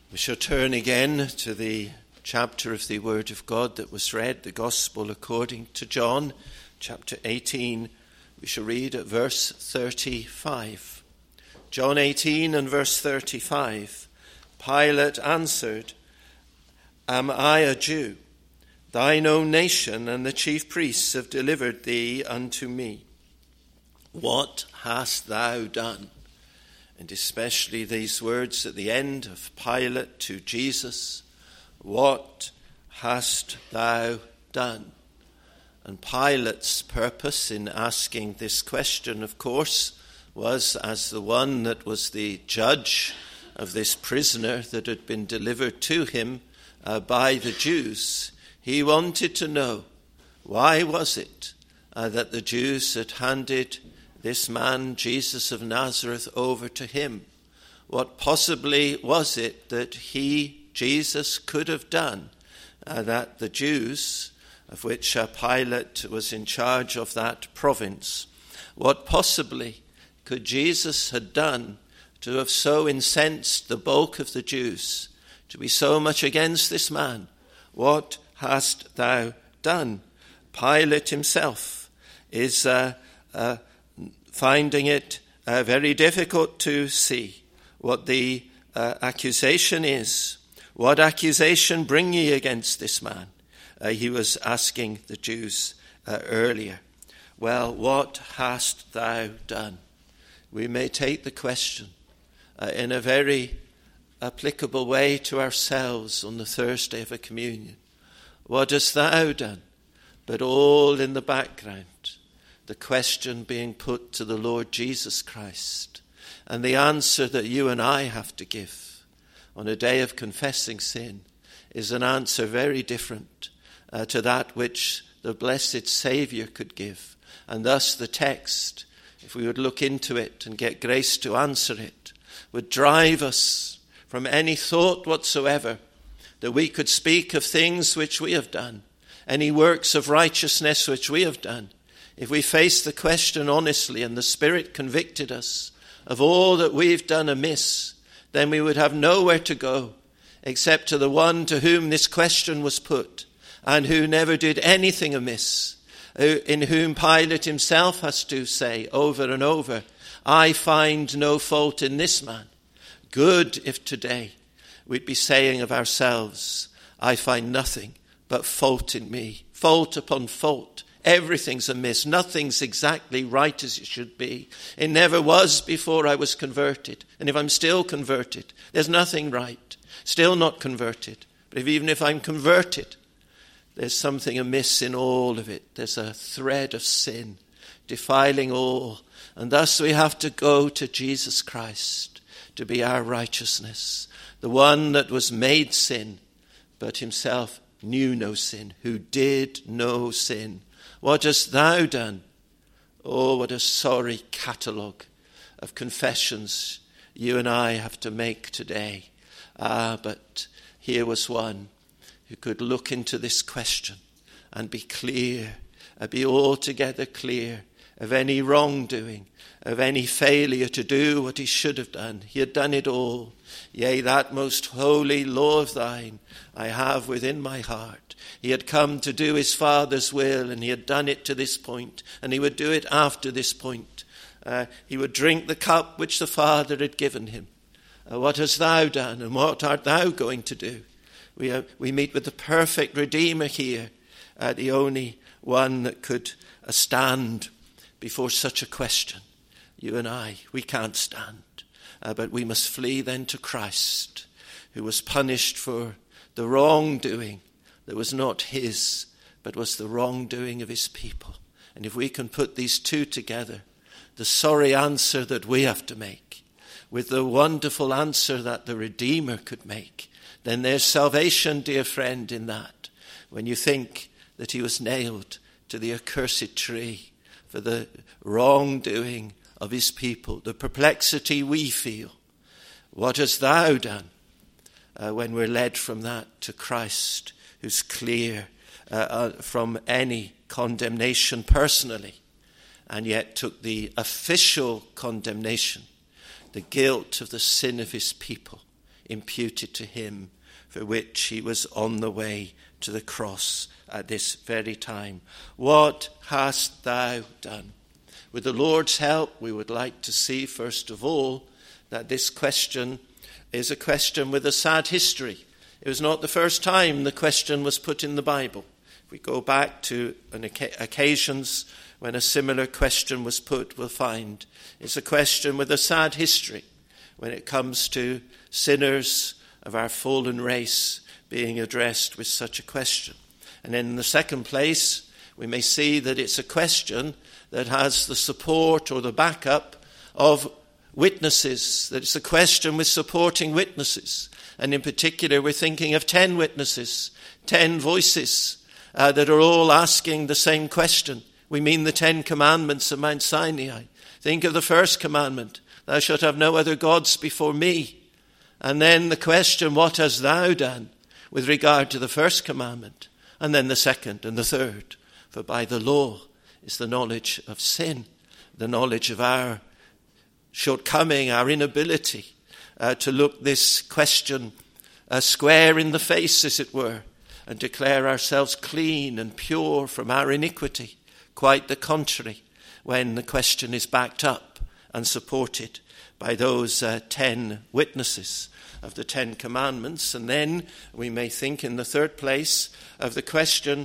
We shall turn again to the chapter of the Word of God that was read, the Gospel according to John, chapter 18. We shall read at verse 35. John 18 and verse 35. Pilate answered, "Am I a Jew? Thine own nation and the chief priests have delivered thee unto me. What hast thou done?" And especially these words at the end of Pilate to Jesus, "What hast thou done?" And Pilate's purpose in asking this question, of course, was as the one that was the judge of this prisoner that had been delivered to him by the Jews. He wanted to know, why was it that the Jews had handed this man, Jesus of Nazareth, over to him? What possibly was it that he, Jesus, could have done that the Jews, of which Pilate was in charge of that province, what possibly could Jesus have done to have so incensed the bulk of the Jews, to be so much against this man? What hast thou done? Pilate himself is finding it very difficult to see what the accusation is. "What accusation bring ye against this man?" He was asking the Jews earlier. Well, what hast thou done? We may take the question in a very applicable way to ourselves on the Thursday of a communion. What hast thou done? But all in the background, the question being put to the Lord Jesus Christ, and the answer that you and I have to give on a day of confessing sin is an answer very different to that which the blessed Saviour could give. And thus the text, if we would look into it and get grace to answer it, would drive us from any thought whatsoever that we could speak of things which we have done, any works of righteousness which we have done. If we face the question honestly and the Spirit convicted us of all that we've done amiss, then we would have nowhere to go except to the one to whom this question was put and who never did anything amiss, in whom Pilate himself has to say over and over, "I find no fault in this man." Good if today we'd be saying of ourselves, "I find nothing but fault in me, fault upon fault. Everything's amiss. Nothing's exactly right as it should be. It never was before I was converted. And if I'm still converted, there's nothing right. Still not converted. But even if I'm converted, there's something amiss in all of it. There's a thread of sin defiling all. And thus we have to go to Jesus Christ to be our righteousness. The one that was made sin, but himself knew no sin, who did no sin. What hast thou done? Oh, what a sorry catalogue of confessions you and I have to make today. But here was one who could look into this question and be clear, be altogether clear of any wrongdoing, of any failure to do what he should have done. He had done it all. Yea, that most holy law of thine I have within my heart. He had come to do his Father's will, and he had done it to this point, and he would do it after this point. He would drink the cup which the Father had given him. What hast thou done, and what art thou going to do? We meet with the perfect Redeemer here, the only one that could stand before such a question. You and I, we can't stand. But we must flee then to Christ, who was punished for the wrongdoing that was not his, but was the wrongdoing of his people. And if we can put these two together, the sorry answer that we have to make with the wonderful answer that the Redeemer could make, then there's salvation, dear friend, in that. When you think that he was nailed to the accursed tree for the wrongdoing of his people, the perplexity we feel. What hast thou done? When we're led from that to Christ, who's clear from any condemnation personally, and yet took the official condemnation, the guilt of the sin of his people imputed to him, for which he was on the way to the cross at this very time. What hast thou done? With the Lord's help, we would like to see, first of all, that this question is a question with a sad history. It was not the first time the question was put in the Bible. If we go back to occasions when a similar question was put, we'll find it's a question with a sad history when it comes to sinners of our fallen race being addressed with such a question. And in the second place, we may see that it's a question that has the support or the backup of witnesses, that it's a question with supporting witnesses. And in particular, we're thinking of 10 witnesses, 10 voices that are all asking the same question. We mean the 10 commandments of Mount Sinai. Think of the first commandment, thou shalt have no other gods before me. And then the question, what hast thou done with regard to the first commandment? And then the second and the third. For by the law is the knowledge of sin, the knowledge of our shortcoming, our inability to look this question square in the face, as it were, and declare ourselves clean and pure from our iniquity. Quite the contrary, when the question is backed up and supported by those 10 witnesses of the 10 commandments. And then we may think in the third place of the question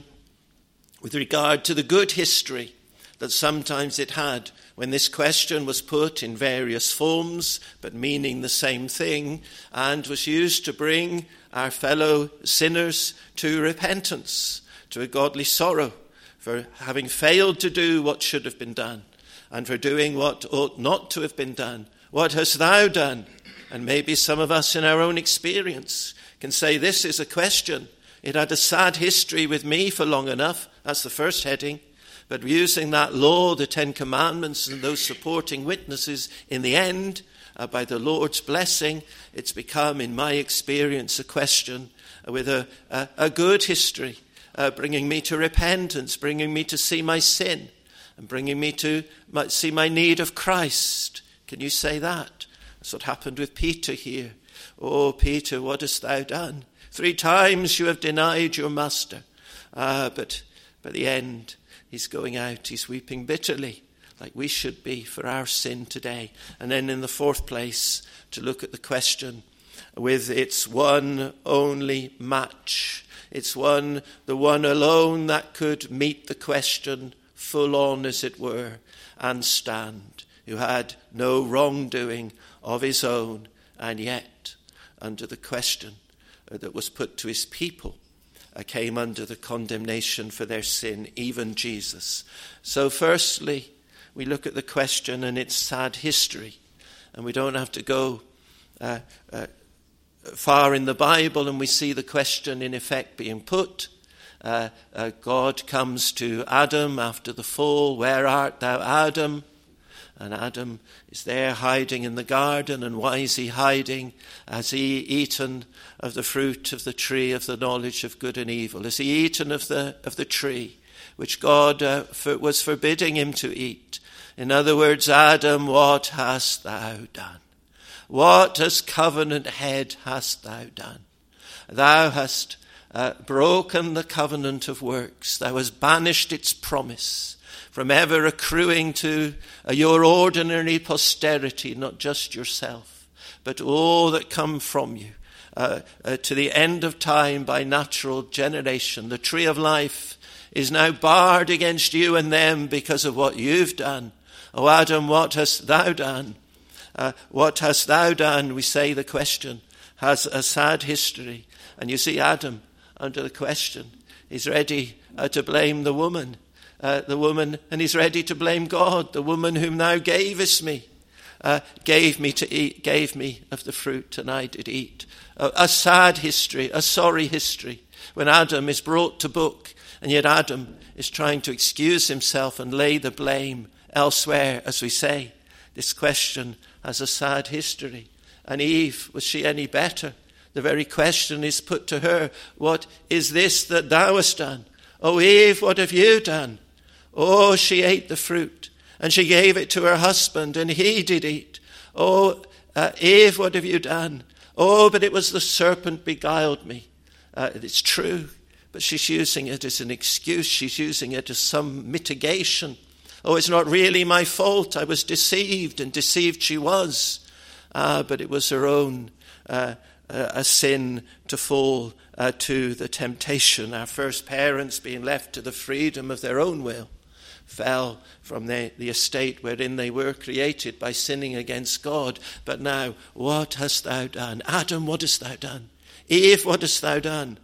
with regard to the good history that sometimes it had when this question was put in various forms but meaning the same thing, and was used to bring our fellow sinners to repentance, to a godly sorrow for having failed to do what should have been done and for doing what ought not to have been done. What hast thou done? And maybe some of us in our own experience can say, this is a question. It had a sad history with me for long enough. That's the first heading. But using that law, the 10 commandments and those supporting witnesses, in the end, by the Lord's blessing, it's become, in my experience, a question with a good history, bringing me to repentance, bringing me to see my sin, and bringing me to see my need of Christ. Can you say that? That's what happened with Peter here. Oh, Peter, what hast thou done? 3 times you have denied your master. But by the end, he's going out, he's weeping bitterly, like we should be for our sin today. And then in the fourth place, to look at the question with its one only match. It's the one alone that could meet the question full on, as it were, and stand, who had no wrongdoing of his own, and yet, under the question that was put to his people, came under the condemnation for their sin, even Jesus. So firstly, we look at the question and its sad history, and we don't have to go far in the Bible, and we see the question in effect being put. God comes to Adam after the fall, where art thou, Adam? And Adam is there hiding in the garden. And why is he hiding? Has he eaten of the fruit of the tree of the knowledge of good and evil? Has he eaten of the tree which God was forbidding him to eat? In other words, Adam, what hast thou done? What as covenant head hast thou done? Thou hast broken the covenant of works. Thou hast banished its promise from ever accruing to your ordinary posterity, not just yourself, but all that come from you, to the end of time by natural generation. The tree of life is now barred against you and them because of what you've done. O Adam, what hast thou done? What hast thou done? We say the question has a sad history. And you see Adam, under the question, is ready to blame the woman, and he's ready to blame God. The woman whom thou gavest me, gave me to eat, gave me of the fruit, and I did eat. A sad history, a sorry history, when Adam is brought to book, and yet Adam is trying to excuse himself and lay the blame elsewhere, as we say. This question has a sad history. And Eve, was she any better? The very question is put to her, what is this that thou hast done? O Eve, what have you done? Oh, she ate the fruit, and she gave it to her husband, and he did eat. Oh, Eve, what have you done? Oh, but it was the serpent beguiled me. It's true, but she's using it as an excuse. She's using it as some mitigation. Oh, it's not really my fault. I was deceived, and deceived she was. But it was her own a sin to fall to the temptation. Our first parents, being left to the freedom of their own will, fell from the estate wherein they were created by sinning against God. But now, what hast thou done? Adam, what hast thou done? Eve, what hast thou done?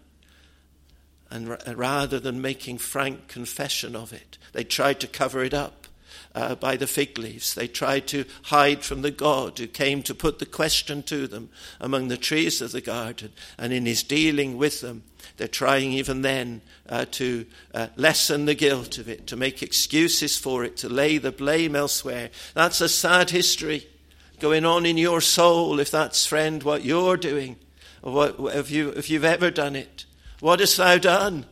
And rather than making frank confession of it, they tried to cover it up by the fig leaves. They tried to hide from the God who came to put the question to them among the trees of the garden. And in his dealing with them, they're trying even then to lessen the guilt of it, to make excuses for it, to lay the blame elsewhere. That's a sad history going on in your soul, if that's, friend, what you're doing, or if you've ever done it. What hast thou done?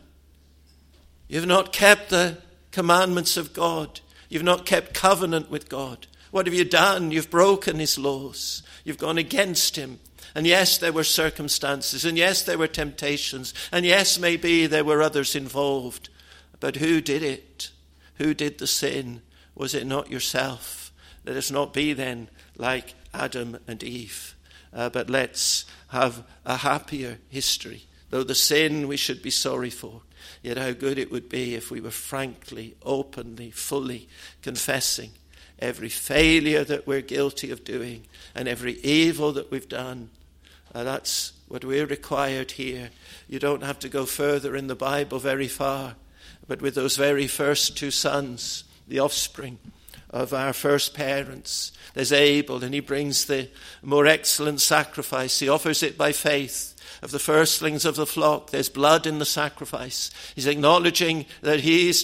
You've not kept the commandments of God. You've not kept covenant with God. What have you done? You've broken his laws. You've gone against him. And yes, there were circumstances. And yes, there were temptations. And yes, maybe there were others involved. But who did it? Who did the sin? Was it not yourself? Let us not be then like Adam and Eve. But let's have a happier history. Though the sin we should be sorry for, yet how good it would be if we were frankly, openly, fully confessing every failure that we're guilty of doing and every evil that we've done. That's what we're required here. You don't have to go further in the Bible very far, but with those very first two sons, the offspring of our first parents, there's Abel, and he brings the more excellent sacrifice. He offers it by faith. Of the firstlings of the flock, there's blood in the sacrifice. He's acknowledging that he has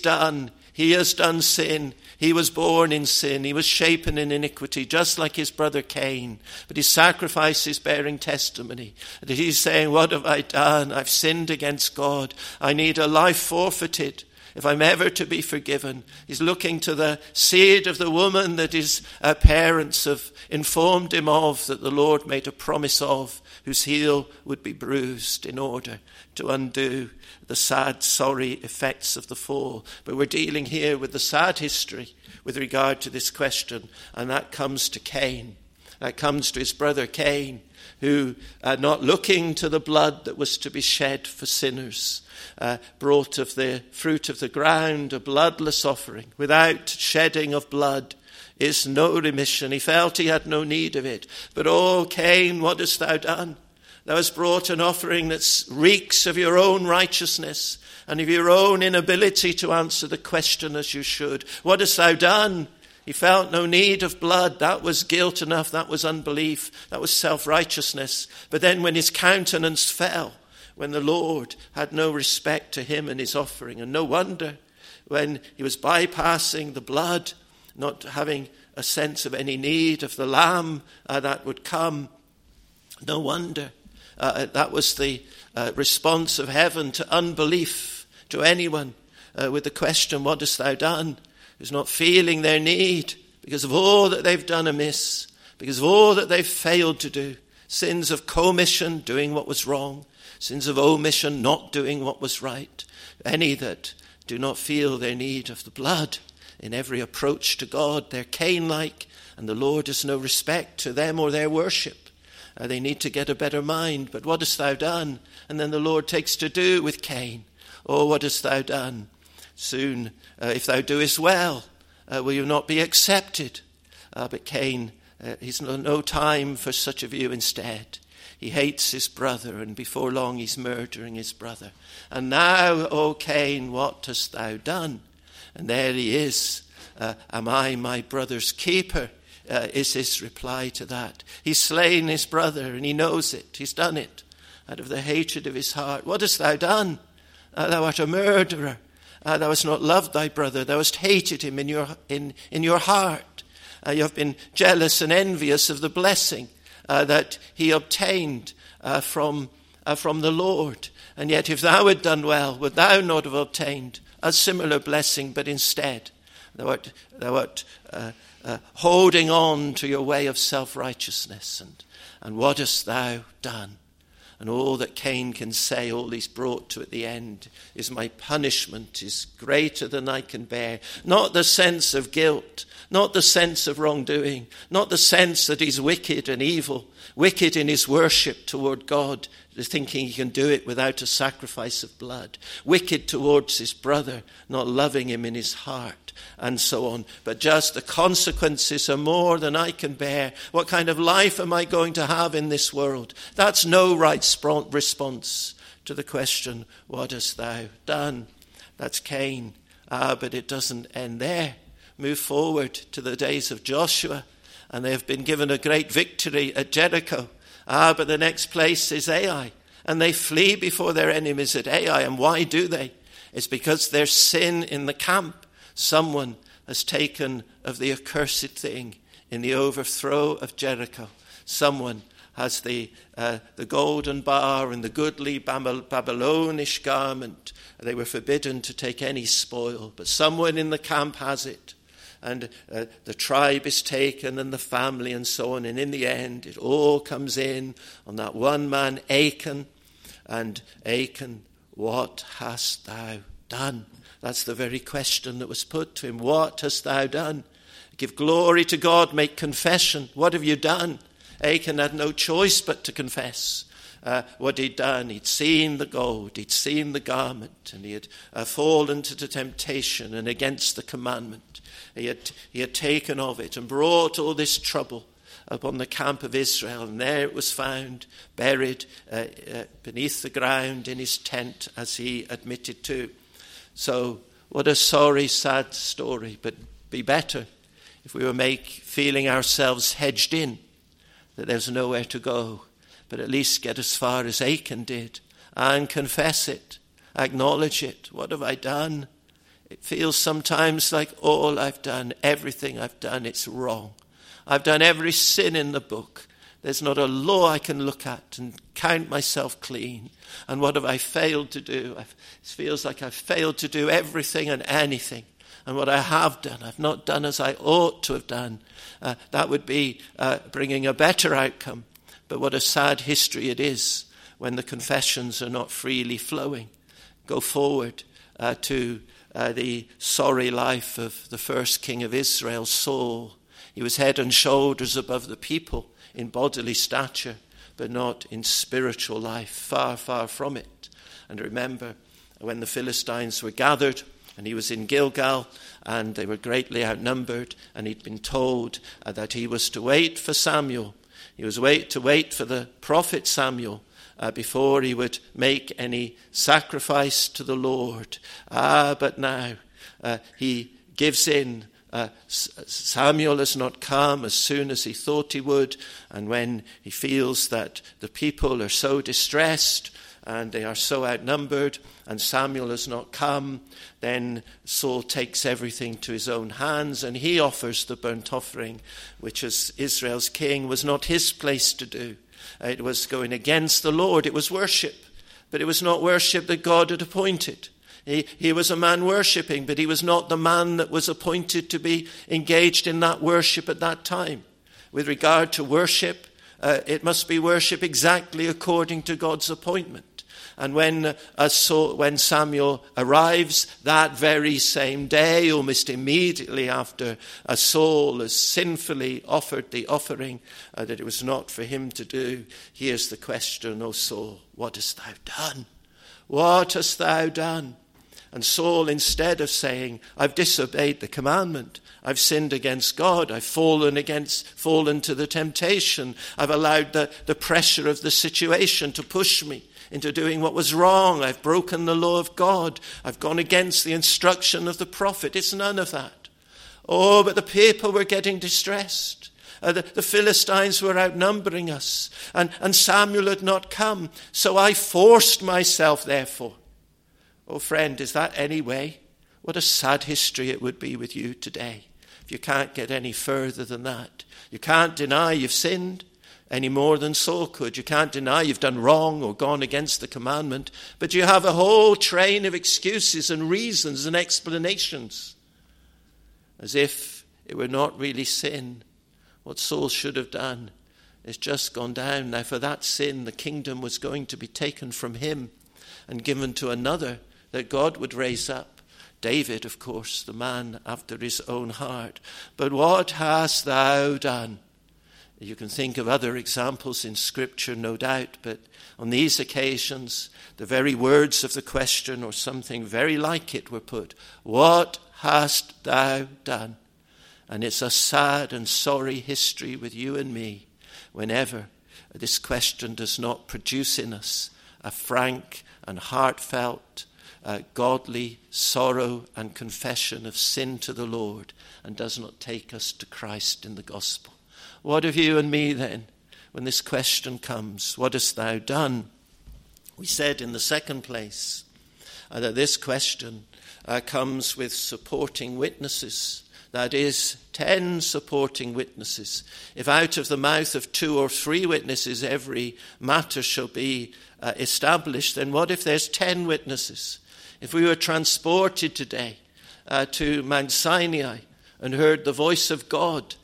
done sin. He was born in sin. He was shapen in iniquity, just like his brother Cain. But his sacrifice is bearing testimony that he's saying, what have I done? I've sinned against God. I need a life forfeited if I'm ever to be forgiven. He's looking to the seed of the woman that his parents have informed him of, that the Lord made a promise of, whose heel would be bruised in order to undo the sad, sorry effects of the fall. But we're dealing here with the sad history with regard to this question, and that comes to Cain. That comes to his brother Cain, who, not looking to the blood that was to be shed for sinners, brought of the fruit of the ground a bloodless offering. Without shedding of blood is no remission. He felt he had no need of it. But, oh, Cain, what hast thou done? Thou hast brought an offering that reeks of your own righteousness and of your own inability to answer the question as you should. What hast thou done? He felt no need of blood. That was guilt enough. That was unbelief. That was self-righteousness. But then when his countenance fell, when the Lord had no respect to him and his offering, and no wonder when he was bypassing the blood, not having a sense of any need of the lamb that would come. No wonder. That was the response of heaven to unbelief, to anyone with the question, what hast thou done? Who's not feeling their need because of all that they've done amiss, because of all that they've failed to do. Sins of commission, doing what was wrong. Sins of omission, not doing what was right. Any that do not feel their need of the blood in every approach to God, they're Cain-like, and the Lord has no respect to them or their worship. They need to get a better mind. But what hast thou done? And then the Lord takes to do with Cain. Oh, what hast thou done? Soon, if thou doest well, will you not be accepted? But Cain, he's no time for such of you instead. He hates his brother, and before long he's murdering his brother. And now, O Cain, what hast thou done? And there he is. Am I my brother's keeper? Is his reply to that. He's slain his brother, and he knows it. He's done it out of the hatred of his heart. What hast thou done? Thou art a murderer. Thou hast not loved thy brother. Thou hast hated him in your heart. You have been jealous and envious of the blessing that he obtained from the Lord. And yet if thou had done well, would thou not have obtained a similar blessing? But instead, thou art holding on to your way of self-righteousness. And what hast thou done? And all that Cain can say, all he's brought to at the end, is my punishment is greater than I can bear. Not the sense of guilt, not the sense of wrongdoing, not the sense that he's wicked and evil, wicked in his worship toward God, thinking he can do it without a sacrifice of blood, wicked towards his brother, not loving him in his heart, and so on. But just the consequences are more than I can bear. What kind of life am I going to have in this world? That's no right response to the question, what hast thou done? That's Cain. But it doesn't end there. Move forward to the days of Joshua, and they have been given a great victory at Jericho. But the next place is Ai, and they flee before their enemies at Ai. And why do they? It's because there's sin in the camp. Someone has taken of the accursed thing in the overthrow of Jericho. Someone has the golden bar and the goodly Babylonish garment. They were forbidden to take any spoil, but someone in the camp has it. And the tribe is taken and the family and so on. And in the end, it all comes in on that one man, Achan. And Achan, what hast thou done? That's the very question that was put to him. What hast thou done? Give glory to God, make confession. What have you done? Achan had no choice but to confess what he'd done. He'd seen the gold, he'd seen the garment, and he had fallen to the temptation and against the commandment. He had taken of it and brought all this trouble upon the camp of Israel, and there it was found, buried beneath the ground in his tent, as he admitted to. So, what a sorry, sad story, but be better if we were feeling ourselves hedged in, that there's nowhere to go, but at least get as far as Achan did and confess it, acknowledge it. What have I done? It feels sometimes like all I've done, everything I've done, it's wrong. I've done every sin in the book. There's not a law I can look at and count myself clean. And what have I failed to do? It feels like I've failed to do everything and anything. And what I have done, I've not done as I ought to have done. That would be bringing a better outcome. But what a sad history it is when the confessions are not freely flowing. Go forward to the sorry life of the first king of Israel, Saul. He was head and shoulders above the people in bodily stature, but not in spiritual life, far, far from it. And remember, when the Philistines were gathered, and he was in Gilgal, and they were greatly outnumbered, and he'd been told that he was to wait for Samuel. He was to wait for the prophet Samuel before he would make any sacrifice to the Lord. But now he gives in. Samuel has not come as soon as he thought he would, and when he feels that the people are so distressed and they are so outnumbered and Samuel has not come, then Saul takes everything to his own hands and he offers the burnt offering, which as Israel's king was not his place to do. It was going against the Lord. It was worship, but it was not worship that God had appointed. He was a man worshipping, but he was not the man that was appointed to be engaged in that worship at that time. With regard to worship, it must be worship exactly according to God's appointment. And when Samuel arrives that very same day, almost immediately after Saul has sinfully offered the offering that it was not for him to do, here's the question, O Saul, what hast thou done? What hast thou done? And Saul, instead of saying, I've disobeyed the commandment, I've sinned against God, I've fallen to the temptation, I've allowed the pressure of the situation to push me into doing what was wrong, I've broken the law of God, I've gone against the instruction of the prophet. It's none of that. Oh, but the people were getting distressed. The Philistines were outnumbering us, and Samuel had not come, so I forced myself, therefore. Oh, friend, is that any way? What a sad history it would be with you today if you can't get any further than that. You can't deny you've sinned any more than Saul could. You can't deny you've done wrong or gone against the commandment, but you have a whole train of excuses and reasons and explanations, as if it were not really sin. What Saul should have done is just gone down. Now for that sin, the kingdom was going to be taken from him and given to another that God would raise up. David, of course, the man after his own heart. But what hast thou done? You can think of other examples in Scripture, no doubt, but on these occasions, the very words of the question or something very like it were put. What hast thou done? And it's a sad and sorry history with you and me whenever this question does not produce in us a frank and heartfelt, godly sorrow and confession of sin to the Lord and does not take us to Christ in the gospel. What of you and me then when this question comes? What hast thou done? We said in the second place that this question comes with supporting witnesses. That is, 10 supporting witnesses. If out of the mouth of 2 or 3 witnesses every matter shall be established, then what if there's 10 witnesses? If we were transported today to Mount Sinai and heard the voice of God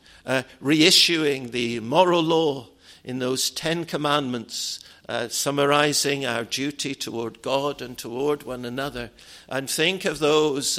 reissuing the moral law in those 10 commandments, summarizing our duty toward God and toward one another, and think of those,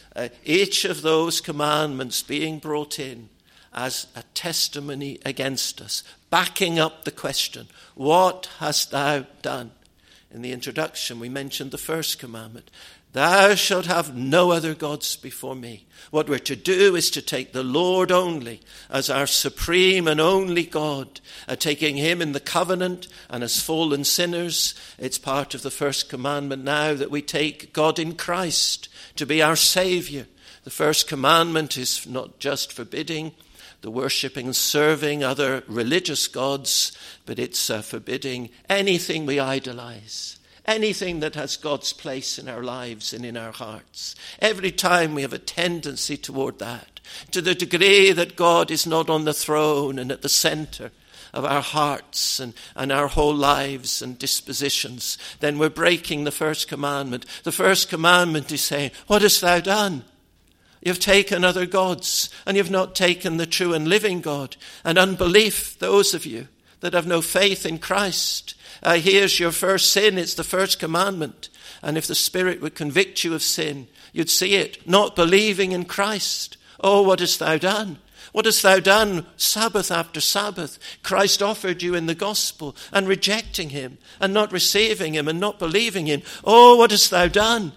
each of those commandments being brought in as a testimony against us, backing up the question, what hast thou done? In the introduction, we mentioned the first commandment. Thou shalt have no other gods before me. What we're to do is to take the Lord only as our supreme and only God, taking him in the covenant and as fallen sinners. It's part of the first commandment now that we take God in Christ to be our Savior. The first commandment is not just forbidding the worshipping and serving other religious gods, but it's forbidding anything we idolize. Anything that has God's place in our lives and in our hearts. Every time we have a tendency toward that. To the degree that God is not on the throne and at the center of our hearts and our whole lives and dispositions, then we're breaking the first commandment. The first commandment is saying, what hast thou done? You've taken other gods and you've not taken the true and living God. And unbelief, those of you that have no faith in Christ, here's your first sin. It's the first commandment. And if the Spirit would convict you of sin, you'd see it. Not believing in Christ. Oh, what hast thou done? What hast thou done Sabbath after Sabbath? Christ offered you in the gospel and rejecting him and not receiving him and not believing him. Oh, what hast thou done?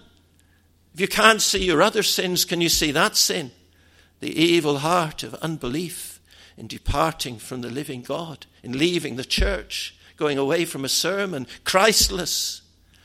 If you can't see your other sins, can you see that sin? The evil heart of unbelief in departing from the living God, in leaving the church, going away from a sermon, Christless.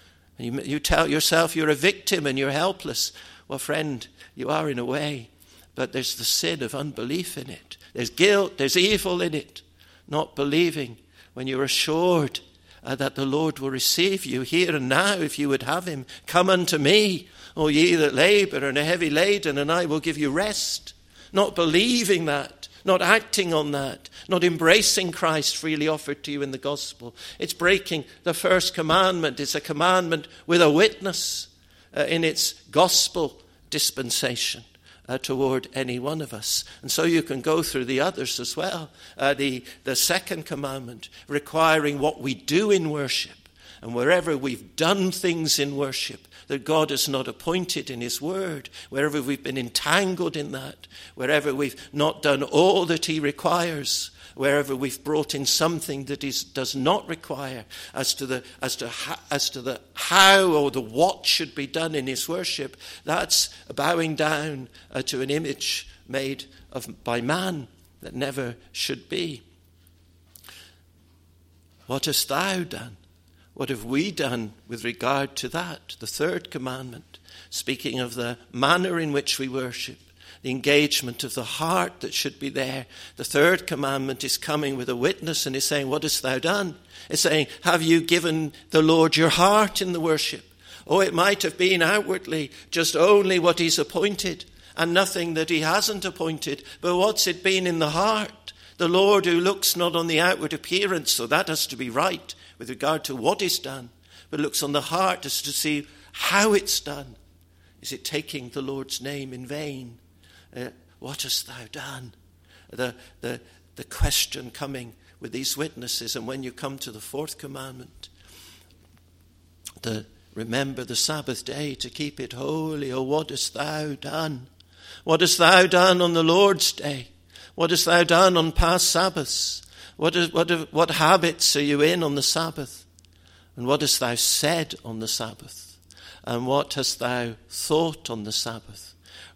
And you tell yourself you're a victim and you're helpless. Well, friend, you are in a way, but there's the sin of unbelief in it. There's guilt, there's evil in it. Not believing when you're assured that the Lord will receive you here and now if you would have him. Come unto me, O ye that labor and are heavy laden, and I will give you rest. Not believing that. Not acting on that, not embracing Christ freely offered to you in the gospel. It's breaking the first commandment. It's a commandment with a witness in its gospel dispensation toward any one of us. And so you can go through the others as well. The second commandment requiring what we do in worship. And wherever we've done things in worship that God has not appointed in his word, wherever we've been entangled in that, wherever we've not done all that he requires, wherever we've brought in something that he does not require as to the how or the what should be done in his worship, that's bowing down to an image made by man that never should be. What hast thou done? What have we done with regard to that? The third commandment, speaking of the manner in which we worship, the engagement of the heart that should be there. The third commandment is coming with a witness and is saying, what hast thou done? It's saying, have you given the Lord your heart in the worship? Oh, it might have been outwardly just only what he's appointed and nothing that he hasn't appointed. But what's it been in the heart? The Lord who looks not on the outward appearance, so that has to be right with regard to what is done, but looks on the heart as to see how it's done. Is it taking the Lord's name in vain? what hast thou done? The question coming with these witnesses. And when you come to the fourth commandment, remember the Sabbath day to keep it holy. Oh, what hast thou done? What hast thou done on the Lord's day? What hast thou done on past Sabbaths? What habits are you in on the Sabbath? And what hast thou said on the Sabbath? And what hast thou thought on the Sabbath?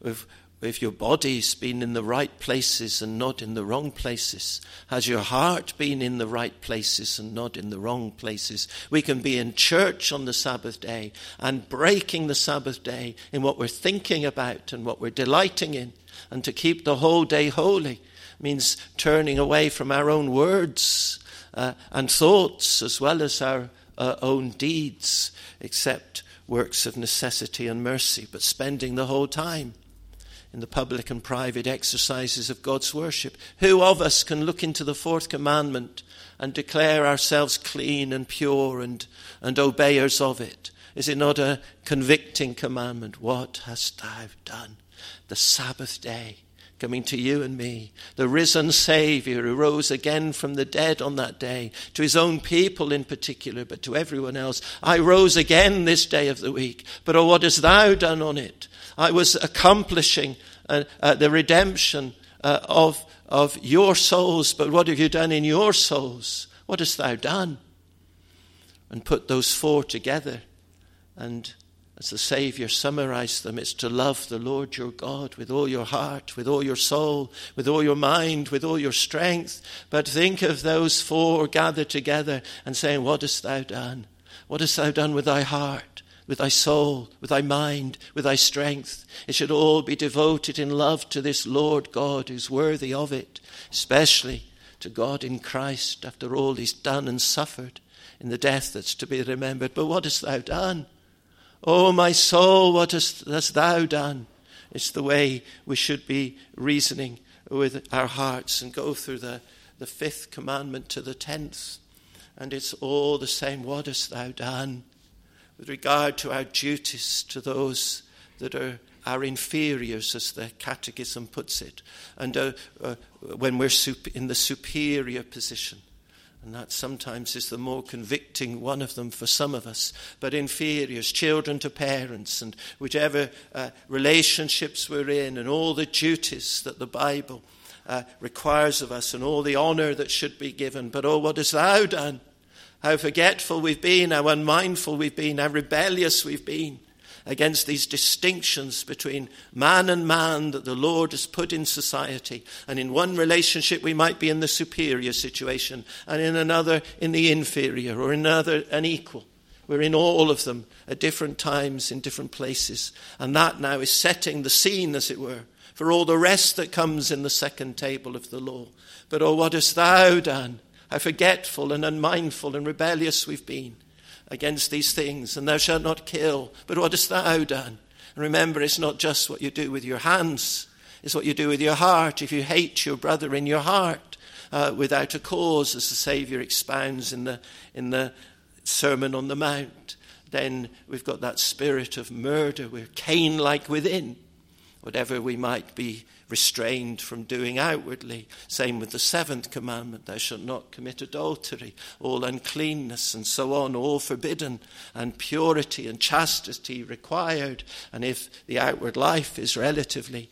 If your body's been in the right places and not in the wrong places, has your heart been in the right places and not in the wrong places? We can be in church on the Sabbath day and breaking the Sabbath day in what we're thinking about and what we're delighting in. And to keep the whole day holy means turning away from our own words and thoughts as well as our own deeds, except works of necessity and mercy, but spending the whole time in the public and private exercises of God's worship. Who of us can look into the fourth commandment and declare ourselves clean and pure and obeyers of it? Is it not a convicting commandment? What hast thou done? The Sabbath day coming to you and me, the risen Saviour who rose again from the dead on that day, to his own people in particular, but to everyone else. I rose again this day of the week, but oh, what hast thou done on it? I was accomplishing the redemption of your souls, but what have you done in your souls? What hast thou done? And put those four together, and as the Saviour summarized them, it's to love the Lord your God with all your heart, with all your soul, with all your mind, with all your strength. But think of those four gathered together and saying, what hast thou done? What hast thou done with thy heart, with thy soul, with thy mind, with thy strength? It should all be devoted in love to this Lord God who's worthy of it, especially to God in Christ after all he's done and suffered in the death that's to be remembered. But what hast thou done? Oh, my soul, what hast thou done? It's the way we should be reasoning with our hearts and go through the fifth commandment to the 10th. And it's all the same. What hast thou done? With regard to our duties to those that are our inferiors, as the Catechism puts it. And when we're in the superior position. And that sometimes is the more convicting one of them for some of us. But inferiors, children to parents, and whichever relationships we're in, and all the duties that the Bible requires of us, and all the honour that should be given. But oh, what hast thou done? How forgetful we've been, how unmindful we've been, how rebellious we've been against these distinctions between man and man that the Lord has put in society. And in one relationship we might be in the superior situation, and in another in the inferior, or in another an equal. We're in all of them at different times in different places. And that now is setting the scene, as it were, for all the rest that comes in the second table of the law. But oh, what hast thou done? How forgetful and unmindful and rebellious we've been against these things. And thou shalt not kill. But what hast thou done? And remember, it's not just what you do with your hands. It's what you do with your heart. If you hate your brother in your heart without a cause, as the Saviour expounds in the Sermon on the Mount, then we've got that spirit of murder. We're Cain-like within. Whatever we might be restrained from doing outwardly. Same with the 7th commandment, thou shalt not commit adultery, all uncleanness and so on, all forbidden, and purity and chastity required. And if the outward life is relatively,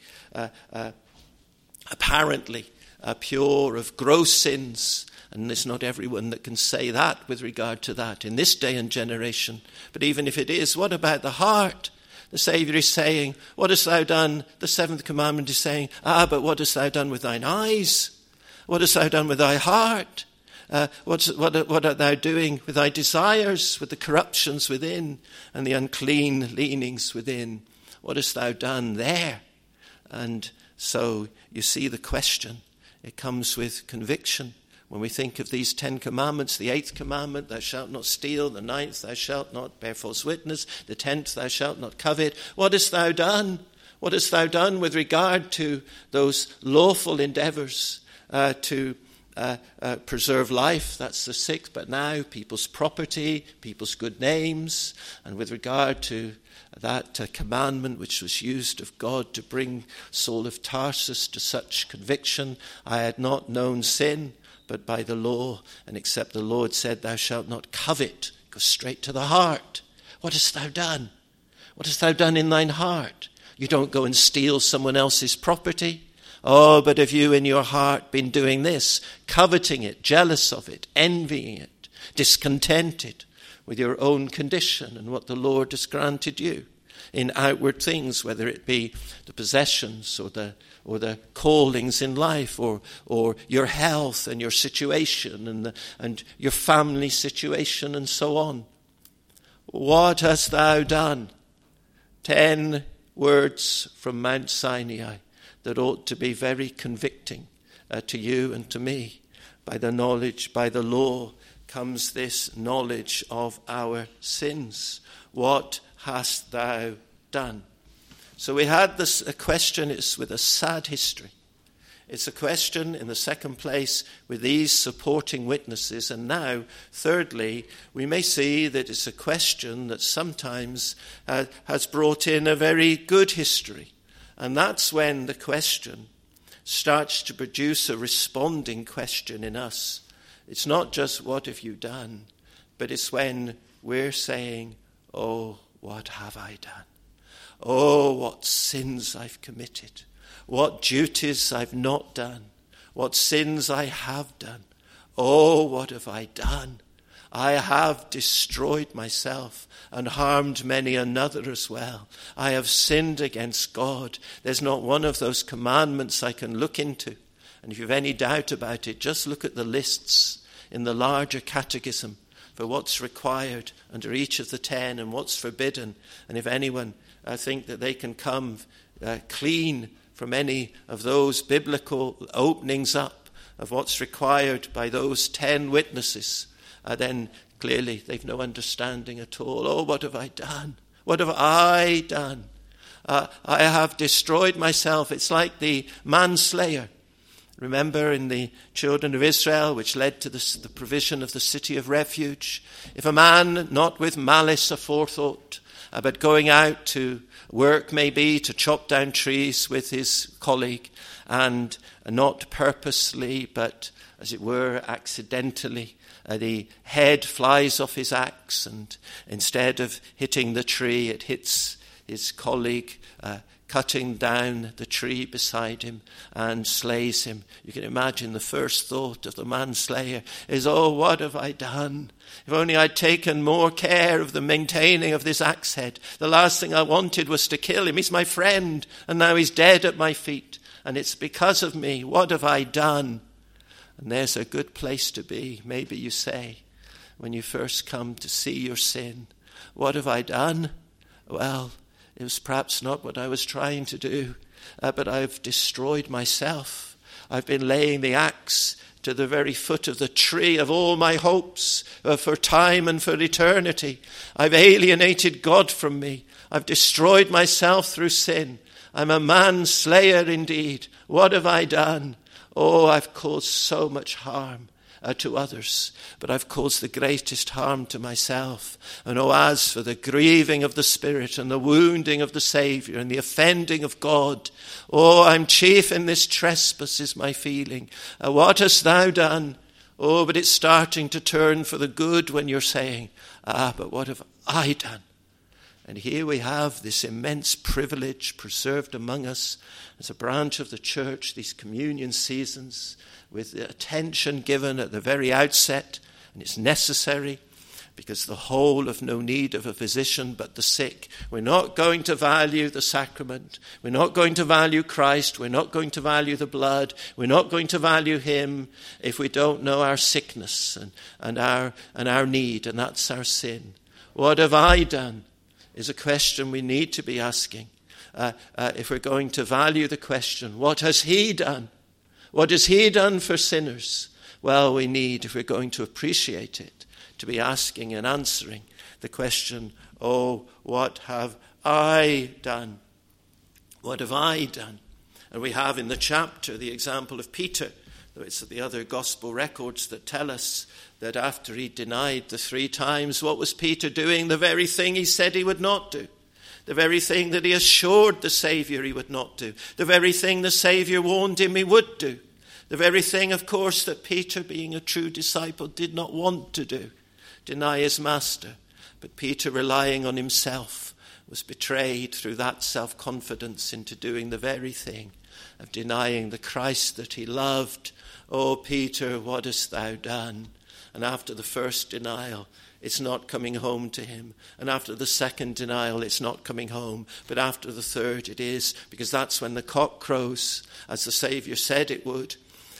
apparently pure of gross sins, and it's not everyone that can say that with regard to that in this day and generation, but even if it is, what about the heart? The Saviour is saying, what hast thou done? The 7th commandment is saying, but what hast thou done with thine eyes? What hast thou done with thy heart? What art thou doing with thy desires, with the corruptions within and the unclean leanings within? What hast thou done there? And so you see the question. It comes with conviction. When we think of these 10 commandments, the 8th commandment, thou shalt not steal, the 9th, thou shalt not bear false witness, the 10th, thou shalt not covet. What hast thou done? What hast thou done with regard to those lawful endeavours to preserve life, that's the sixth, but now people's property, people's good names, and with regard to that commandment which was used of God to bring Saul of Tarsus to such conviction, I had not known sin, but by the law, and except the Lord said, thou shalt not covet, go straight to the heart. What hast thou done? What hast thou done in thine heart? You don't go and steal someone else's property. Oh, but have you in your heart been doing this, coveting it, jealous of it, envying it, discontented with your own condition and what the Lord has granted you in outward things, whether it be the possessions or the callings in life, or your health and your situation and your family situation and so on. What hast thou done? 10 words from Mount Sinai that ought to be very convicting to you and to me. By the knowledge, by the law, comes this knowledge of our sins. What hast thou done? So we had this a question. It's with a sad history. It's a question, in the second place, with these supporting witnesses. And now, thirdly, we may see that it's a question that sometimes has brought in a very good history. And that's when the question starts to produce a responding question in us. It's not just, what have you done? But it's when we're saying, oh, what have I done? Oh, what sins I've committed. What duties I've not done. What sins I have done. Oh, what have I done? I have destroyed myself and harmed many another as well. I have sinned against God. There's not one of those commandments I can look into. And if you've any doubt about it, just look at the lists in the larger catechism for what's required under each of the 10 and what's forbidden. And if anyone think that they can come clean from any of those biblical openings up of what's required by those 10 witnesses, then clearly they've no understanding at all. Oh, what have I done? What have I done? I have destroyed myself. It's like the manslayer. Remember in the children of Israel, which led to the provision of the city of refuge. If a man, not with malice aforethought, but going out to work maybe to chop down trees with his colleague, and not purposely, but as it were accidentally, the head flies off his axe, and instead of hitting the tree, it hits his colleague, cutting down the tree beside him and slays him. You can imagine the first thought of the manslayer is, oh, what have I done? If only I'd taken more care of the maintaining of this axe head. The last thing I wanted was to kill him. He's my friend, and now he's dead at my feet, and it's because of me. What have I done? And there's a good place to be, maybe you say, when you first come to see your sin. What have I done? Well, it was perhaps not what I was trying to do, but I've destroyed myself. I've been laying the axe to the very foot of the tree of all my hopes for time and for eternity. I've alienated God from me. I've destroyed myself through sin. I'm a manslayer indeed. What have I done? Oh, I've caused so much harm to others, but I've caused the greatest harm to myself. And oh, as for the grieving of the Spirit and the wounding of the Saviour and the offending of God, oh, I'm chief in this trespass is my feeling. What hast thou done? Oh, but it's starting to turn for the good when you're saying, but what have I done? And here we have this immense privilege preserved among us as a branch of the church, these communion seasons, with the attention given at the very outset, and it's necessary because the whole have no need of a physician but the sick. We're not going to value the sacrament. We're not going to value Christ. We're not going to value the blood. We're not going to value him if we don't know our sickness and our need, and that's our sin. What have I done? Is a question we need to be asking. If we're going to value the question, what has he done? What has he done for sinners? Well, we need, if we're going to appreciate it, to be asking and answering the question, oh, what have I done? What have I done? And we have in the chapter the example of Peter, It's the other gospel records that tell us that after he denied the 3 times, what was Peter doing? The very thing he said he would not do. The very thing that he assured the Saviour he would not do. The very thing the Saviour warned him he would do. The very thing, of course, that Peter, being a true disciple, did not want to do. Deny his master. But Peter, relying on himself, was betrayed through that self-confidence into doing the very thing of denying the Christ that he loved. Oh, Peter, what hast thou done? And after the first denial, it's not coming home to him. And after the second denial, it's not coming home. But after the third, it is, because that's when the cock crows, as the Saviour said it would.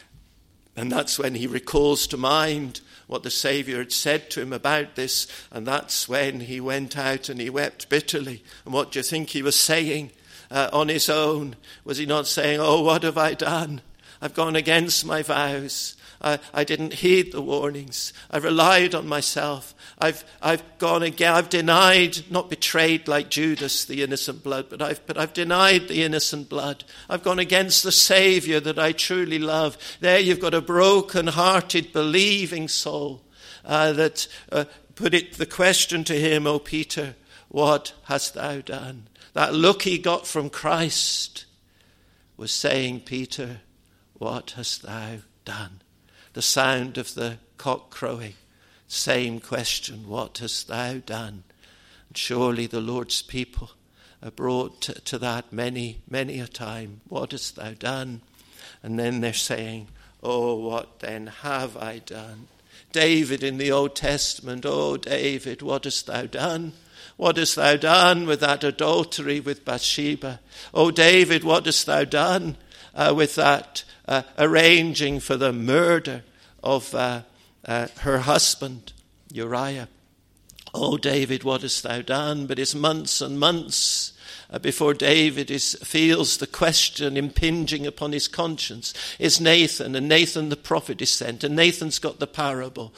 And that's when he recalls to mind what the Saviour had said to him about this. And that's when he went out and he wept bitterly. And what do you think he was saying on his own? Was he not saying, oh, what have I done? I've gone against my vows. I didn't heed the warnings. I've relied on myself. I've gone again. I've denied, not betrayed like Judas, the innocent blood, but I've denied the innocent blood. I've gone against the Saviour that I truly love. There you've got a broken-hearted, believing soul that put the question to him, O Peter, what hast thou done? That look he got from Christ was saying, Peter, what hast thou done? The sound of the cock crowing, same question, what hast thou done? And surely the Lord's people are brought to that many, many a time. What hast thou done? And then they're saying, oh, what then have I done? David in the Old Testament, oh, David, what hast thou done? What hast thou done with that adultery with Bathsheba? Oh, David, what hast thou done with that arranging for the murder of her husband, Uriah? Oh, David, what hast thou done? But it's months and months before David feels the question impinging upon his conscience. It's Nathan, and Nathan the prophet is sent, and Nathan's got the parable.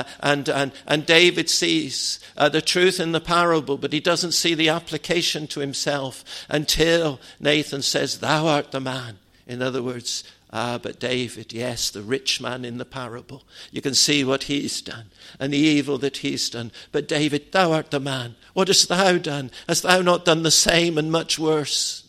And David sees the truth in the parable, but he doesn't see the application to himself until Nathan says, thou art the man. In other words, but David, yes, the rich man in the parable. You can see what he's done and the evil that he's done. But David, thou art the man. What hast thou done? Hast thou not done the same and much worse?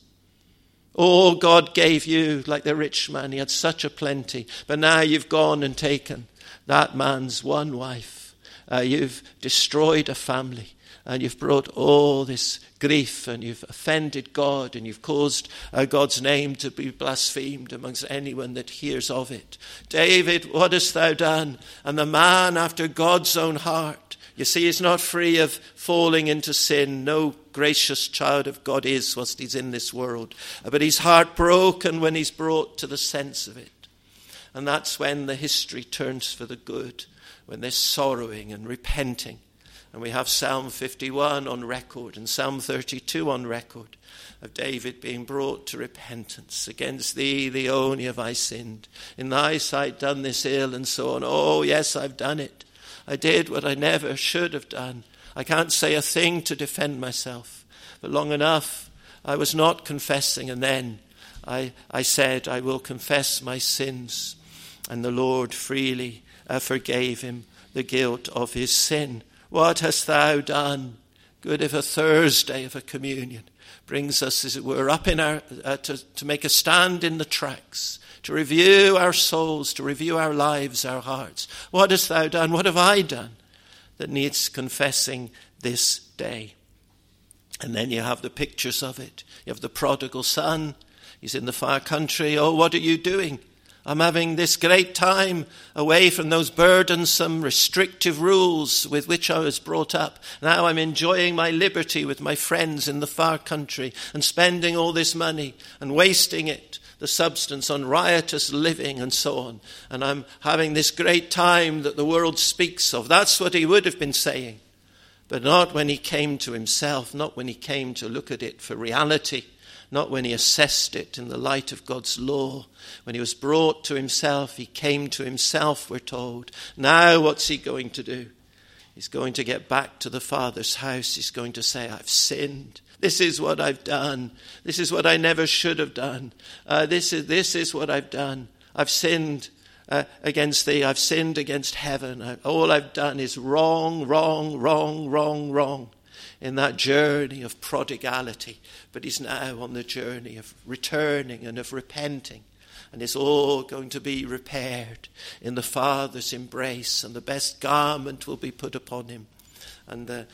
Oh, God gave you, like the rich man, he had such a plenty. But now you've gone and taken that man's one wife. You've destroyed a family. And you've brought all this grief, and you've offended God, and you've caused God's name to be blasphemed amongst anyone that hears of it. David, what hast thou done? And the man after God's own heart. You see, he's not free of falling into sin. No gracious child of God is whilst he's in this world. But he's heartbroken when he's brought to the sense of it. And that's when the history turns for the good, when they're sorrowing and repenting. And we have Psalm 51 on record and Psalm 32 on record of David being brought to repentance. Against thee, thee only have I sinned. In thy sight done this ill, and so on. Oh, yes, I've done it. I did what I never should have done. I can't say a thing to defend myself. But long enough, I was not confessing. And then I said, I will confess my sins. And the Lord freely forgave him the guilt of his sin. What hast thou done? Good if a Thursday of a communion brings us, as it were, up in our to make a stand in the tracks, to review our souls, to review our lives, our hearts. What hast thou done? What have I done that needs confessing this day? And then you have the pictures of it. You have the prodigal son. He's in the far country. Oh, what are you doing? I'm having this great time away from those burdensome, restrictive rules with which I was brought up. Now I'm enjoying my liberty with my friends in the far country and spending all this money and wasting it, the substance, on riotous living and so on. And I'm having this great time that the world speaks of. That's what he would have been saying. But not when he came to himself, not when he came to look at it for reality. Not when he assessed it in the light of God's law. When he was brought to himself, he came to himself, we're told. Now what's he going to do? He's going to get back to the Father's house. He's going to say, I've sinned. This is what I've done. This is what I never should have done. This is what I've done. I've sinned against thee. I've sinned against heaven. All I've done is wrong, wrong, wrong, wrong, wrong. In that journey of prodigality. But he's now on the journey of returning and of repenting. And it's all going to be repaired in the Father's embrace. And the best garment will be put upon him. And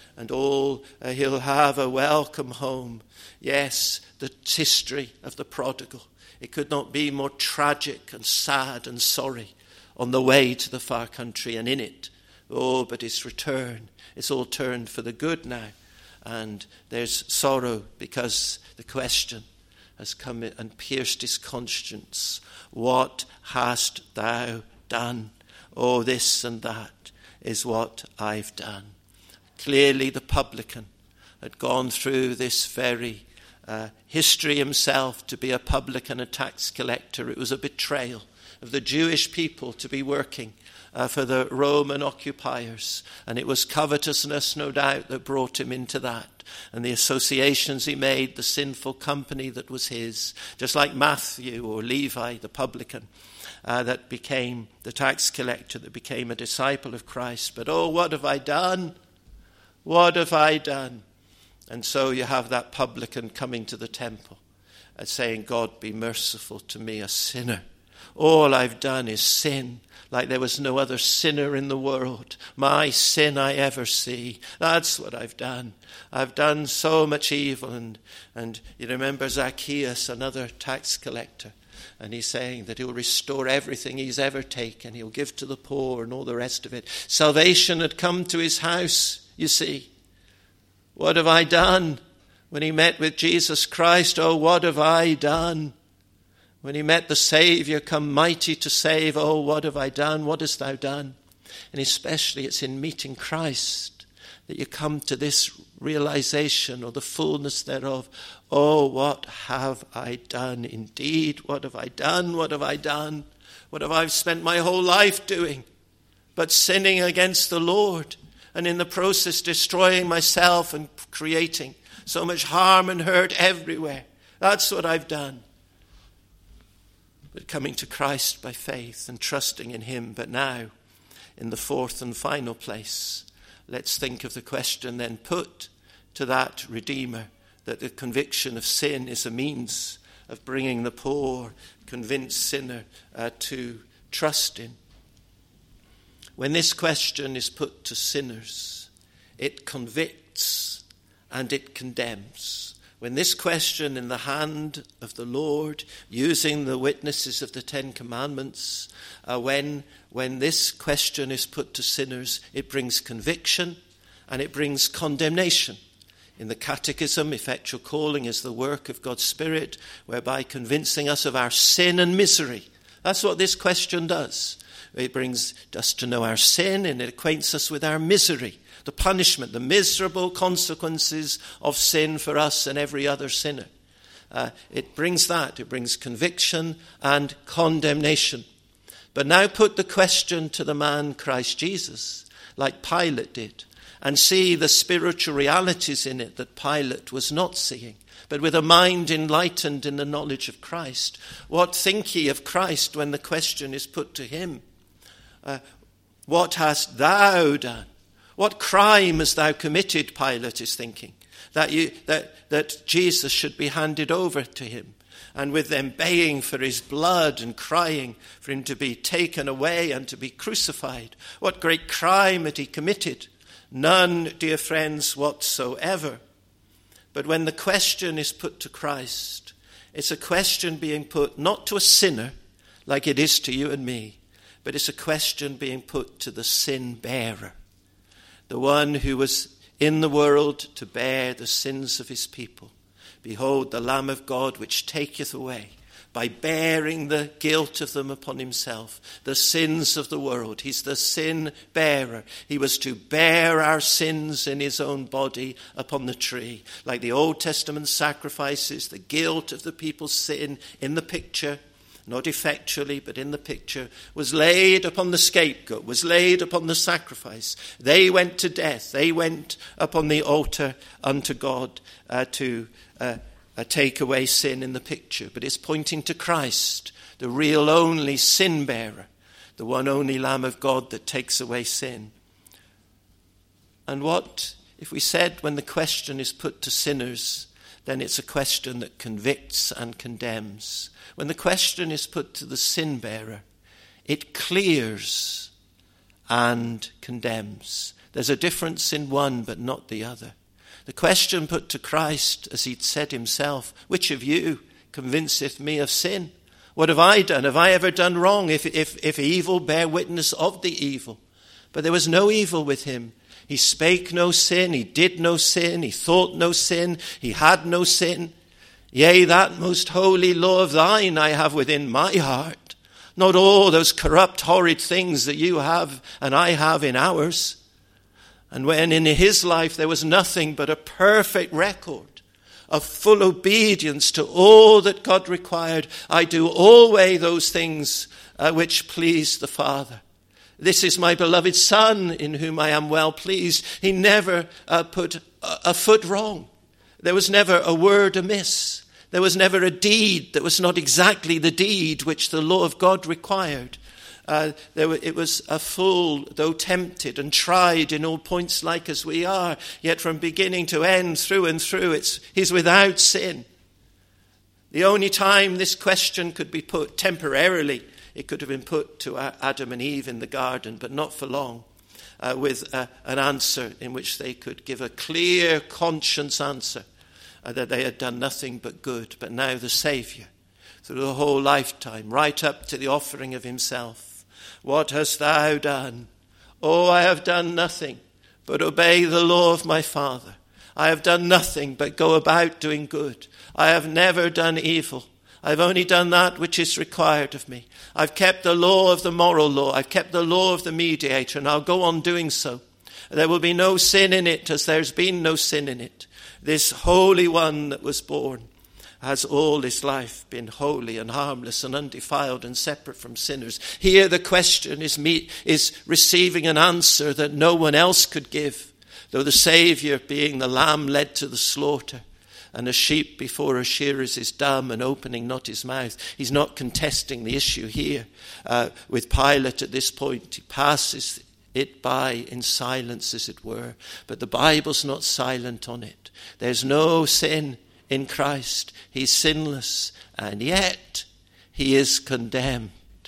he'll have a welcome home. Yes, the history of the prodigal. It could not be more tragic and sad and sorry on the way to the far country and in it. Oh, but his return, it's all turned for the good now. And there's sorrow because the question has come and pierced his conscience. What hast thou done? Oh, this and that is what I've done. Clearly the publican had gone through this very history himself to be a publican, a tax collector. It was a betrayal of the Jewish people to be working for the Roman occupiers. And it was covetousness, no doubt, that brought him into that. And the associations he made, the sinful company that was his. Just like Matthew or Levi, the publican, that became the tax collector, that became a disciple of Christ. But oh, what have I done? What have I done? And so you have that publican coming to the temple and saying, God, be merciful to me, a sinner. All I've done is sin, like there was no other sinner in the world. My sin I ever see. That's what I've done. I've done so much evil. And you remember Zacchaeus, another tax collector, and he's saying that he'll restore everything he's ever taken. He'll give to the poor and all the rest of it. Salvation had come to his house, you see. What have I done? When he met with Jesus Christ, oh, what have I done? When he met the Saviour come mighty to save, oh, what have I done? What hast thou done? And especially it's in meeting Christ that you come to this realization or the fullness thereof. Oh, what have I done? Indeed, what have I done? What have I done? What have I spent my whole life doing? But sinning against the Lord, and in the process destroying myself and creating so much harm and hurt everywhere. That's what I've done. But coming to Christ by faith and trusting in him. But now, in the fourth and final place, let's think of the question then put to that Redeemer, that the conviction of sin is a means of bringing the poor, convinced sinner to trust in. When this question is put to sinners, it convicts and it condemns. When this question in the hand of the Lord, using the witnesses of the Ten Commandments, when this question is put to sinners, it brings conviction and it brings condemnation. In the Catechism, effectual calling is the work of God's Spirit, whereby convincing us of our sin and misery. That's what this question does. It brings us to know our sin and it acquaints us with our misery, the punishment, the miserable consequences of sin for us and every other sinner. It brings that. It brings conviction and condemnation. But now put the question to the man Christ Jesus, like Pilate did, and see the spiritual realities in it that Pilate was not seeing, but with a mind enlightened in the knowledge of Christ. What think ye of Christ when the question is put to him? What hast thou done? What crime hast thou committed, Pilate is thinking, that Jesus should be handed over to him, and with them baying for his blood and crying for him to be taken away and to be crucified. What great crime had he committed? None, dear friends, whatsoever. But when the question is put to Christ, it's a question being put not to a sinner like it is to you and me, but it's a question being put to the sin bearer, the one who was in the world to bear the sins of his people. Behold, the Lamb of God which taketh away, by bearing the guilt of them upon himself, the sins of the world. He's the sin bearer. He was to bear our sins in his own body upon the tree. Like the Old Testament sacrifices, the guilt of the people's sin in the picture, not effectually, but in the picture, was laid upon the scapegoat, was laid upon the sacrifice. They went to death. They went upon the altar unto God to take away sin in the picture. But it's pointing to Christ, the real only sin bearer, the one only Lamb of God that takes away sin. And what if we said when the question is put to sinners, then it's a question that convicts and condemns. When the question is put to the sin bearer, it clears and condemns. There's a difference in one but not the other. The question put to Christ, as he'd said himself, which of you convinceth me of sin? What have I done? Have I ever done wrong? If evil, bear witness of the evil. But there was no evil with him. He spake no sin, he did no sin, he thought no sin, he had no sin. Yea, that most holy law of thine I have within my heart. Not all those corrupt, horrid things that you have and I have in ours. And when in his life there was nothing but a perfect record of full obedience to all that God required, I do always those things which please the Father. This is my beloved Son, in whom I am well pleased. He never put a foot wrong. There was never a word amiss. There was never a deed that was not exactly the deed which the law of God required. It was a full, though tempted and tried in all points like as we are, yet from beginning to end, through and through, he's without sin. The only time this question could be put temporarily, it could have been put to Adam and Eve in the garden, but not for long, with an answer in which they could give a clear conscience answer that they had done nothing but good. But now the Saviour, through the whole lifetime, right up to the offering of himself, what hast thou done? Oh, I have done nothing but obey the law of my Father. I have done nothing but go about doing good. I have never done evil. I've only done that which is required of me. I've kept the law of the moral law. I've kept the law of the mediator, and I'll go on doing so. There will be no sin in it, as there's been no sin in it. This Holy One that was born has all his life been holy and harmless and undefiled and separate from sinners. Here the question is receiving an answer that no one else could give, though the Saviour, being the lamb led to the slaughter, and a sheep before her shearers is dumb and opening not his mouth. He's not contesting the issue here with Pilate at this point. He passes it by in silence, as it were. But the Bible's not silent on it. There's no sin in Christ. He's sinless, and yet he is condemned.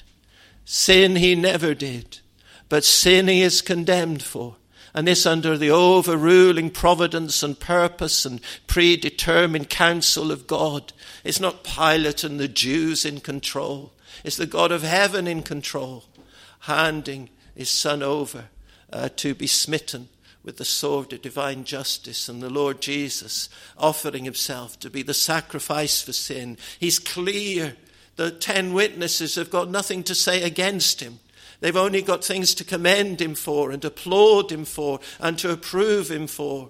Sin he never did, but sin he is condemned for. And this under the overruling providence and purpose and predetermined counsel of God. It's not Pilate and the Jews in control. It's the God of heaven in control, handing his Son over to be smitten with the sword of divine justice, and the Lord Jesus offering himself to be the sacrifice for sin. He's clear. The 10 witnesses have got nothing to say against him. They've only got things to commend him for and applaud him for and to approve him for.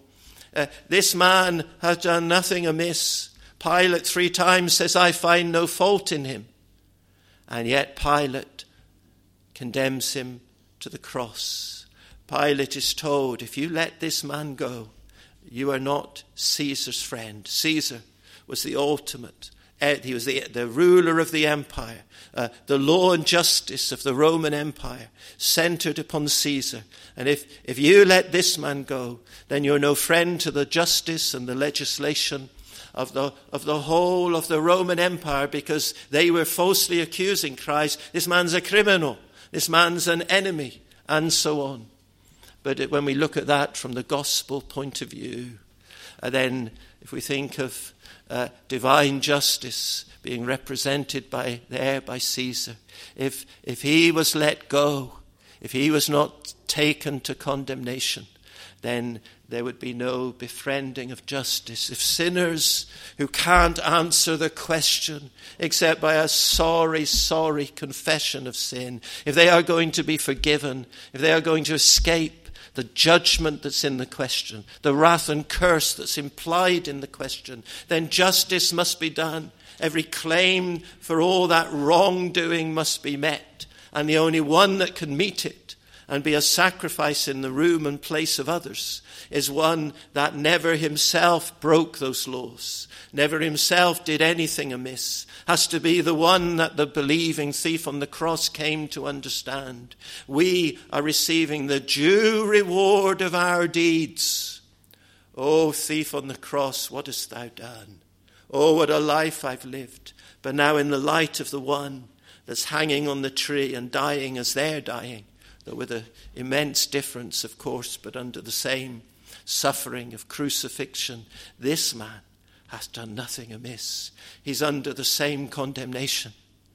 This man has done nothing amiss. Pilate 3 times says, I find no fault in him. And yet Pilate condemns him to the cross. Pilate is told, if you let this man go, you are not Caesar's friend. Caesar was the ultimate. He was the ruler of the empire. The law and justice of the Roman Empire centered upon Caesar. And if you let this man go, then you're no friend to the justice and the legislation of the whole of the Roman Empire, because they were falsely accusing Christ. This man's a criminal. This man's an enemy, and so on. But when we look at that from the gospel point of view, then if we think of divine justice being represented by Caesar, if he was let go, if he was not taken to condemnation, then there would be no befriending of justice. If sinners who can't answer the question except by a sorry, sorry confession of sin, if they are going to be forgiven, if they are going to escape the judgment that's in the question, the wrath and curse that's implied in the question, then justice must be done. Every claim for all that wrongdoing must be met. And the only one that can meet it and be a sacrifice in the room and place of others is one that never himself broke those laws, never himself did anything amiss, has to be the one that the believing thief on the cross came to understand. We are receiving the due reward of our deeds. O thief on the cross, what hast thou done? Oh, what a life I've lived. But now in the light of the one that's hanging on the tree and dying as they're dying, though with an immense difference, of course, but under the same suffering of crucifixion, this man has done nothing amiss. He's under the same condemnation,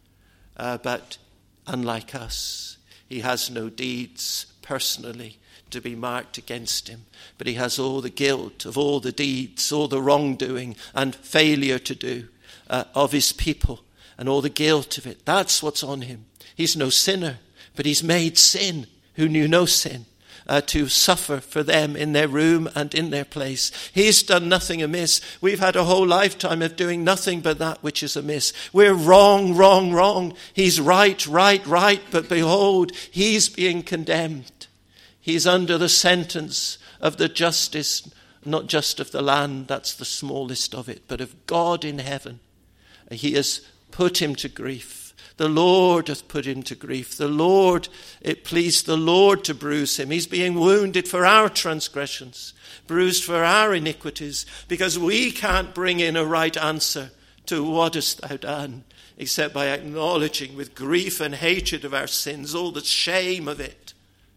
but unlike us, he has no deeds personally to be marked against him, but he has all the guilt of all the deeds, all the wrongdoing and failure to do of his people, and all the guilt of it. That's what's on him. He's no sinner, but he's made sin, who knew no sin, to suffer for them in their room and in their place. He's done nothing amiss. We've had a whole lifetime of doing nothing but that which is amiss. We're wrong, wrong, wrong. He's right, right, right. But behold, he's being condemned. He's under the sentence of the justice, not just of the land, that's the smallest of it, but of God in heaven. He has put him to grief. The Lord hath put him to grief. It pleased the Lord to bruise him. He's being wounded for our transgressions, bruised for our iniquities, because we can't bring in a right answer to what hast thou done, except by acknowledging with grief and hatred of our sins, all the shame of it.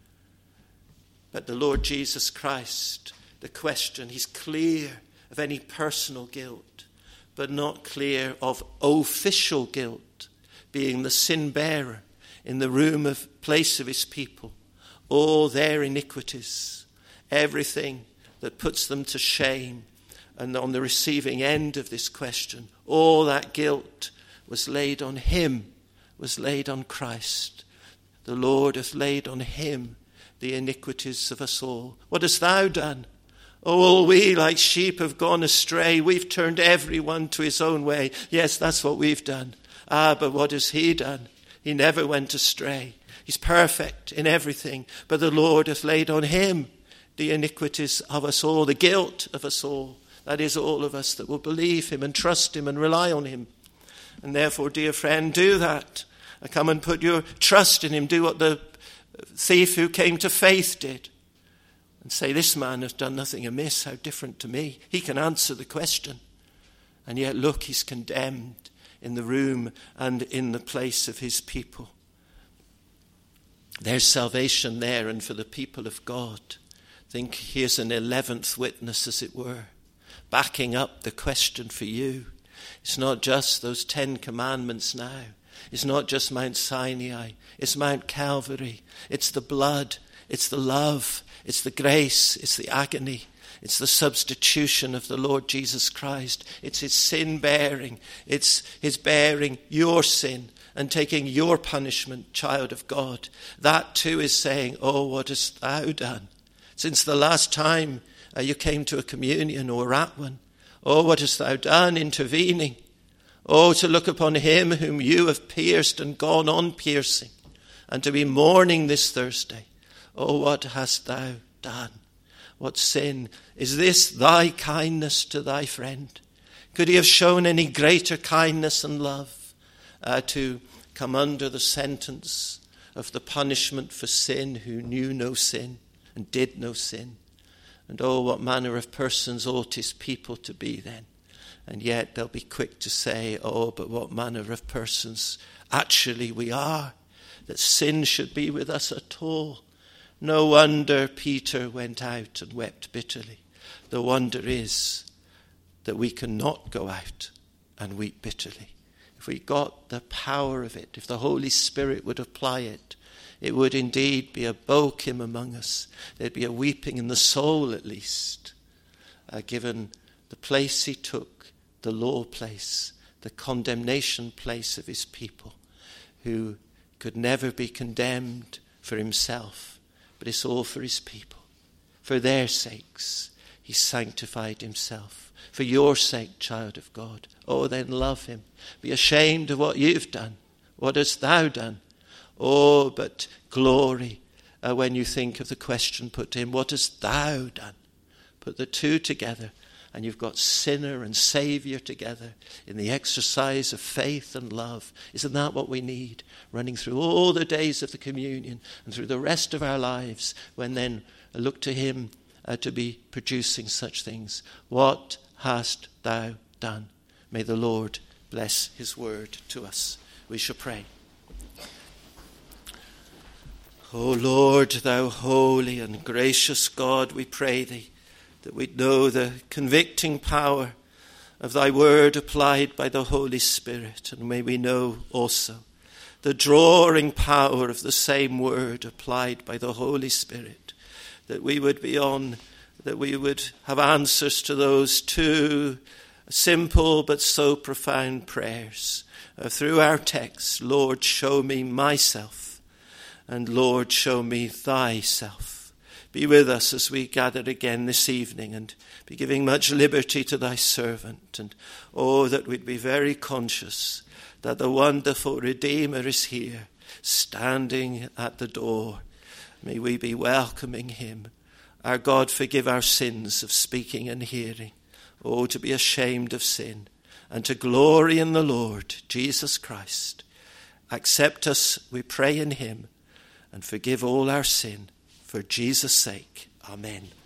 But the Lord Jesus Christ, the question, he's clear of any personal guilt, but not clear of official guilt, being the sin bearer in the room of place of his people, all their iniquities, everything that puts them to shame. And on the receiving end of this question, all that guilt was laid on him, was laid on Christ. The Lord hath laid on him the iniquities of us all. What hast thou done? Oh, all we like sheep have gone astray. We've turned everyone to his own way. Yes, that's what we've done. But what has he done? He never went astray. He's perfect in everything. But the Lord hath laid on him the iniquities of us all, the guilt of us all. That is, all of us that will believe him and trust him and rely on him. And therefore, dear friend, do that. Come and put your trust in him. Do what the thief who came to faith did. And say, this man has done nothing amiss. How different to me. He can answer the question. And yet, look, he's condemned in the room and in the place of his people. There's salvation there, and for the people of God. Think here's an 11th witness, as it were, backing up the question for you. It's not just those 10 commandments now. It's not just Mount Sinai. It's Mount Calvary. It's the blood. It's the love. It's the grace. It's the agony. It's the substitution of the Lord Jesus Christ. It's his sin bearing. It's his bearing your sin and taking your punishment, child of God. That too is saying, oh, what hast thou done? Since the last time you came to a communion or at one. Oh, what hast thou done intervening? Oh, to look upon him whom you have pierced and gone on piercing, and to be mourning this Thursday. Oh, what hast thou done? What sin? Is this thy kindness to thy friend? Could he have shown any greater kindness and love to come under the sentence of the punishment for sin who knew no sin and did no sin? And oh, what manner of persons ought his people to be then? And yet they'll be quick to say, oh, but what manner of persons actually we are, that sin should be with us at all. No wonder Peter went out and wept bitterly. The wonder is that we cannot go out and weep bitterly. If we got the power of it, if the Holy Spirit would apply it, it would indeed be a bochim among us. There'd be a weeping in the soul at least, given the place he took, the law place, the condemnation place of his people, who could never be condemned for himself, but it's all for his people. For their sakes, he sanctified himself. For your sake, child of God. Oh, then love him. Be ashamed of what you've done. What hast thou done? Oh, but glory when you think of the question put to him, what hast thou done? Put the two together, and you've got sinner and Saviour together in the exercise of faith and love. Isn't that what we need? Running through all the days of the communion and through the rest of our lives, when then look to him to be producing such things. What hast thou done? May the Lord bless his word to us. We shall pray. O Lord, thou holy and gracious God, we pray thee that we'd know the convicting power of thy word applied by the Holy Spirit. And may we know also the drawing power of the same word applied by the Holy Spirit, that we would have answers to those two simple but so profound prayers. Through our text, Lord, show me myself, and Lord, show me thyself. Be with us as we gather again this evening, and be giving much liberty to thy servant. And that we'd be very conscious that the wonderful Redeemer is here, standing at the door. May we be welcoming him. Our God, forgive our sins of speaking and hearing. To be ashamed of sin and to glory in the Lord Jesus Christ. Accept us, we pray, in him, and forgive all our sin for Jesus' sake. Amen.